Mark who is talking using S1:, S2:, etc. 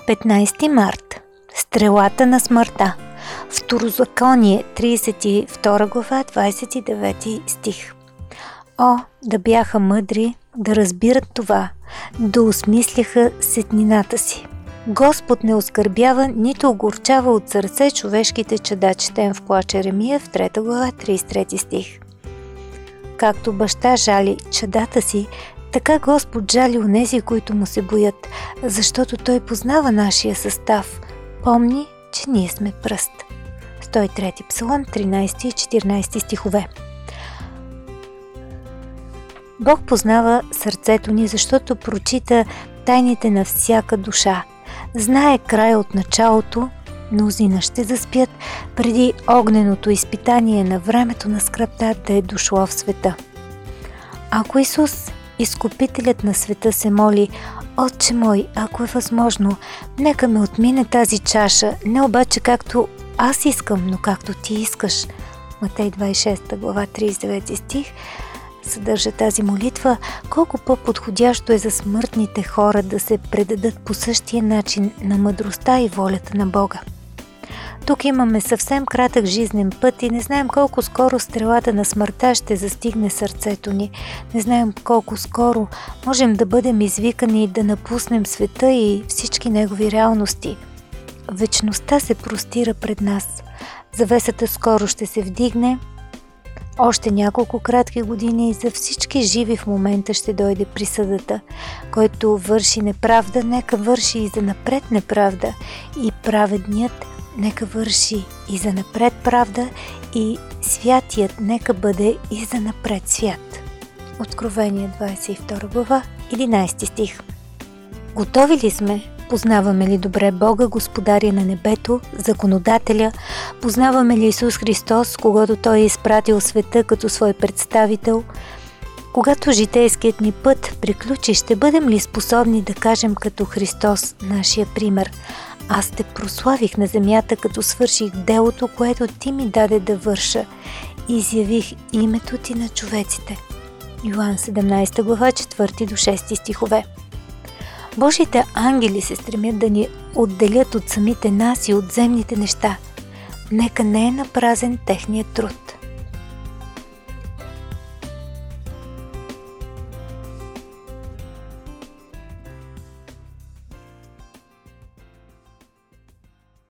S1: 15 март. Стрелата на смъртта. Второзаконие, 32 глава, 29 стих. О, да бяха мъдри, да разбират това, да осмисляха сетнината си. Господ не оскърбява, нито огорчава от сърце човешките чада, четем в плач Еремия в 3 глава, 33 стих. Както баща жали чадата си, така Господ жали онези, които му се боят, защото Той познава нашия състав. Помни, че ние сме пръст. 103 псалом, 13 и 14 стихове. Бог познава сърцето ни, защото прочита тайните на всяка душа. Знае края от началото, мнозина ще заспят преди огненото изпитание на времето на скръбта да е дошло в света. Ако Исус, Изкупителят на света, се моли: Отче мой, ако е възможно, нека ме отмине тази чаша, не обаче както аз искам, но както ти искаш. Матей 26 глава 39 стих съдържа тази молитва. Колко по-подходящо е за смъртните хора да се предадат по същия начин на мъдростта и волята на Бога. Тук имаме съвсем кратък жизнен път и не знаем колко скоро стрелата на смъртта ще застигне сърцето ни. Не знаем колко скоро можем да бъдем извикани да напуснем света и всички негови реалности. Вечността се простира пред нас. Завесата скоро ще се вдигне. Още няколко кратки години и за всички живи в момента ще дойде присъдата. Който върши неправда, нека върши и занапред неправда, и праведният нека върши и занапред правда, и святият нека бъде и занапред свят. Откровение 22 глава, 11 стих. Готови ли сме? Познаваме ли добре Бога, Господаря на небето, Законодателя? Познаваме ли Исус Христос, когато Той е изпратил света като свой представител? Когато житейският ни път приключи, ще бъдем ли способни да кажем като Христос, нашия пример: Аз те прославих на земята, като свърших делото, което ти ми даде да върша. Изявих името ти на човеците. Йоан 17 глава, 4 до 6 стихове. Божите ангели се стремят да ни отделят от самите нас и от земните неща. Нека не е напразен техният труд.